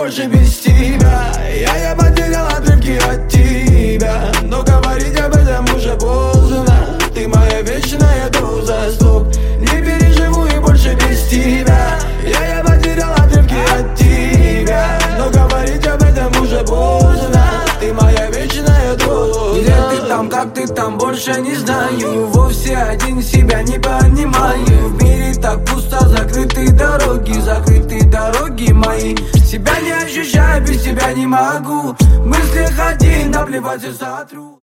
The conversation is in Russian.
больше без тебя. Я потерял отрывки от тебя, но говорить об этом уже поздно. Ты моя вечная доза, стоп, не переживу и больше без тебя. Я потерял отрывки от тебя, но говорить об этом уже поздно. Ты моя вечная доза. Где ты там, как ты там, больше не знаю. Вовсе один себя не понимаю. В мире так пусто, закрытые дороги мои. Себя не ощущаю, без тебя не могу. В мыслях один, наплевать и сотру.